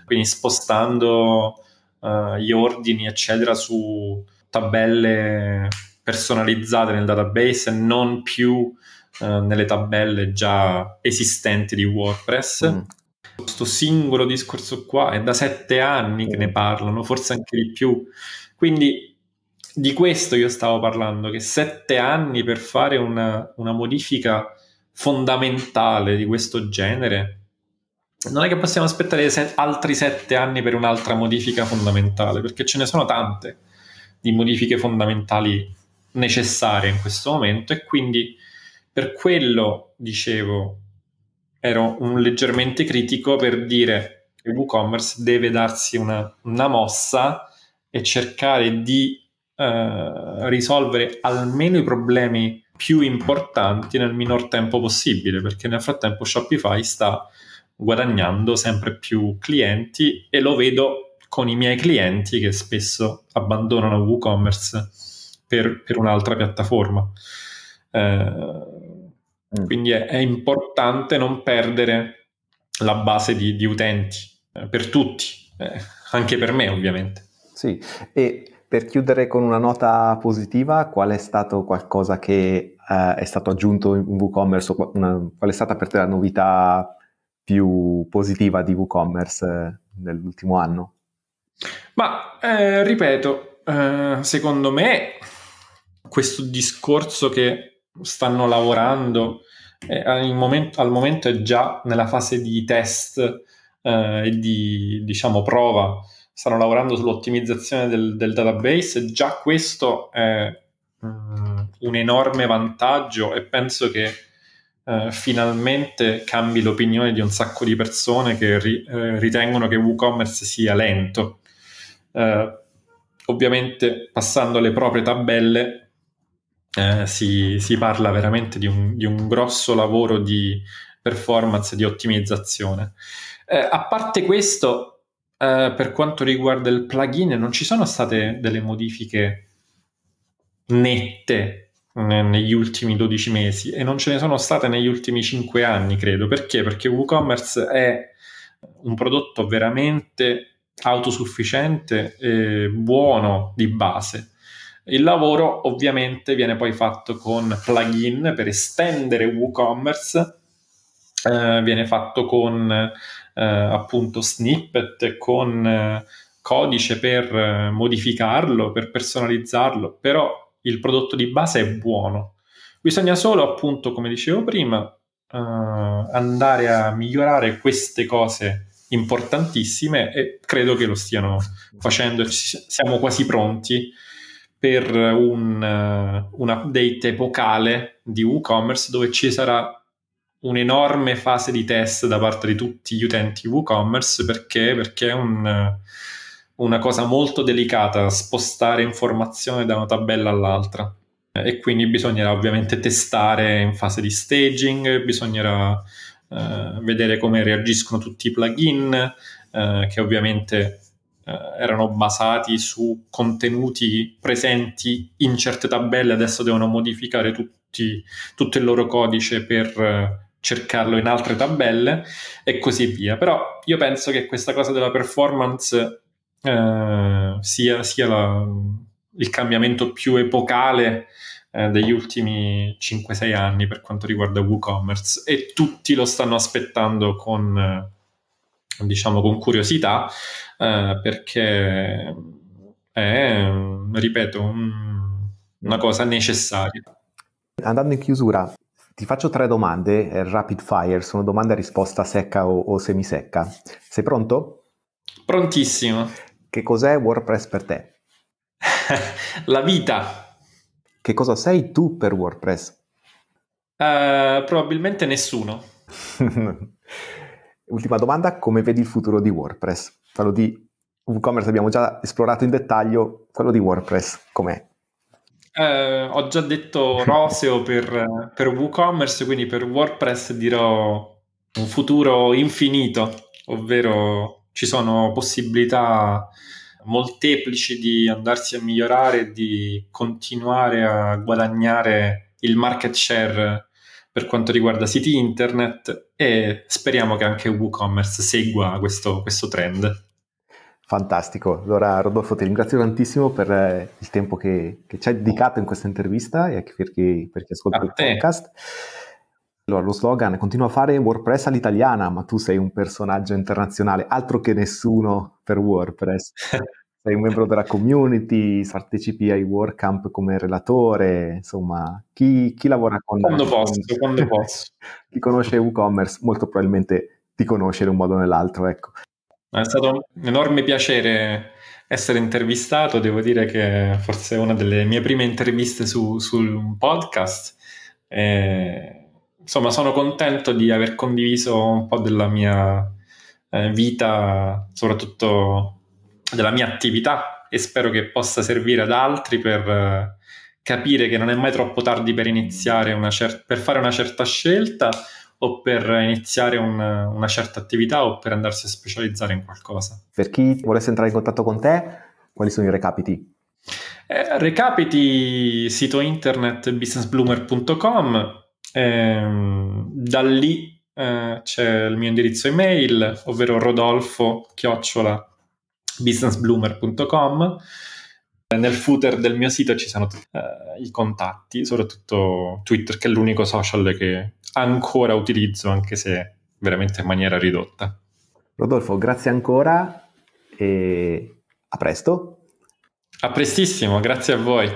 quindi spostando uh, gli ordini eccetera su tabelle personalizzate nel database e non più uh, nelle tabelle già esistenti di WordPress. Mm. Questo singolo discorso qua è da sette anni mm. che ne parlano, forse anche di più, quindi di questo io stavo parlando, che sette anni per fare una, una modifica fondamentale di questo genere, non è che possiamo aspettare se- altri sette anni per un'altra modifica fondamentale, perché ce ne sono tante di modifiche fondamentali necessarie in questo momento, e quindi per quello dicevo ero un leggermente critico per dire che WooCommerce deve darsi una, una mossa e cercare di eh, risolvere almeno i problemi più importanti nel minor tempo possibile, perché nel frattempo Shopify sta guadagnando sempre più clienti, e lo vedo con i miei clienti che spesso abbandonano WooCommerce per, per un'altra piattaforma. Eh, mm. Quindi è, è importante non perdere la base di, di utenti eh, per tutti, eh, anche per me ovviamente. Sì, e per chiudere con una nota positiva, qual è stato qualcosa che eh, è stato aggiunto in WooCommerce, o una, qual è stata per te la novità più positiva di WooCommerce eh, nell'ultimo anno? Ma eh, ripeto, eh, secondo me questo discorso che stanno lavorando eh, momento, al momento è già nella fase di test eh, e di, diciamo, prova. Stanno lavorando sull'ottimizzazione del, del database, e già questo è um, un enorme vantaggio, e penso che uh, finalmente cambi l'opinione di un sacco di persone che ri, uh, ritengono che WooCommerce sia lento. Uh, ovviamente passando alle proprie tabelle uh, si, si parla veramente di un, di un grosso lavoro di performance e di ottimizzazione. Uh, a parte questo, Uh, per quanto riguarda il plugin, non ci sono state delle modifiche nette ne- negli ultimi dodici mesi, e non ce ne sono state negli ultimi cinque anni, credo. Perché? Perché WooCommerce è un prodotto veramente autosufficiente e buono di base. Il lavoro ovviamente viene poi fatto con plugin per estendere WooCommerce, uh, viene fatto con Uh, appunto snippet, con uh, codice per uh, modificarlo, per personalizzarlo, però il prodotto di base è buono. Bisogna solo, appunto, come dicevo prima, uh, andare a migliorare queste cose importantissime, e credo che lo stiano facendo. Ci siamo quasi pronti per un, uh, un update epocale di WooCommerce, dove ci sarà un'enorme fase di test da parte di tutti gli utenti WooCommerce. Perché? Perché è un, una cosa molto delicata spostare informazioni da una tabella all'altra, e quindi bisognerà ovviamente testare in fase di staging, bisognerà eh, vedere come reagiscono tutti i plugin eh, che ovviamente eh, erano basati su contenuti presenti in certe tabelle, adesso devono modificare tutti, tutto il loro codice per eh, cercarlo in altre tabelle, e così via. Però io penso che questa cosa della performance eh, sia, sia la, il cambiamento più epocale eh, degli ultimi cinque sei anni per quanto riguarda WooCommerce, e tutti lo stanno aspettando con eh, diciamo con curiosità eh, perché è, ripeto, un, una cosa necessaria. Andando in chiusura, ti faccio tre domande, eh, rapid fire, sono domande a risposta secca o, o semisecca. Sei pronto? Prontissimo. Che cos'è WordPress per te? La vita. Che cosa sei tu per WordPress? Uh, probabilmente nessuno. Ultima domanda, come vedi il futuro di WordPress? Quello di WooCommerce abbiamo già esplorato in dettaglio, quello di WordPress com'è? Eh, ho già detto roseo per, per WooCommerce, quindi per WordPress dirò un futuro infinito, ovvero ci sono possibilità molteplici di andarsi a migliorare, di continuare a guadagnare il market share per quanto riguarda siti internet, e speriamo che anche WooCommerce segua questo, questo trend. Fantastico. Allora Rodolfo, ti ringrazio tantissimo per eh, il tempo che, che ci hai dedicato in questa intervista e anche per chi, per chi ascolta il podcast. Allora, lo slogan è: continua a fare WordPress all'italiana, ma tu sei un personaggio internazionale, altro che nessuno per WordPress. Sei un membro della community, partecipi ai WordCamp come relatore, insomma, chi, chi lavora con... Quando con, posso, quando posso. Chi conosce WooCommerce molto probabilmente ti conosce in un modo o nell'altro, ecco. È stato un enorme piacere essere intervistato, devo dire che forse è una delle mie prime interviste su, sul podcast. E, insomma, sono contento di aver condiviso un po' della mia eh, vita, soprattutto della mia attività, e spero che possa servire ad altri per eh, capire che non è mai troppo tardi per iniziare una cer- per fare una certa scelta, o per iniziare un, una certa attività, o per andarsi a specializzare in qualcosa. Per chi volesse entrare in contatto con te, quali sono i recapiti? Eh, recapiti sito internet business bloomer punto com, eh, da lì eh, c'è il mio indirizzo email, ovvero rodolfo chiocciola business bloomer punto com. Nel footer del mio sito ci sono eh, i contatti, soprattutto Twitter, che è l'unico social che ancora utilizzo, anche se veramente in maniera ridotta. Rodolfo, grazie ancora e a presto. A prestissimo, grazie a voi.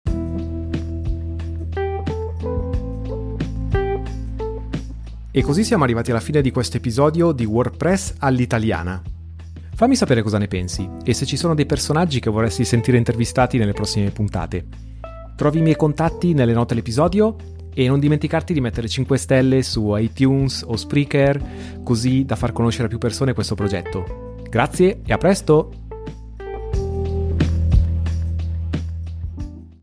E così siamo arrivati alla fine di questo episodio di WordPress all'italiana. Fammi sapere cosa ne pensi e se ci sono dei personaggi che vorresti sentire intervistati nelle prossime puntate. Trovi i miei contatti nelle note dell'episodio e non dimenticarti di mettere cinque stelle su iTunes o Spreaker, così da far conoscere a più persone questo progetto. Grazie e a presto!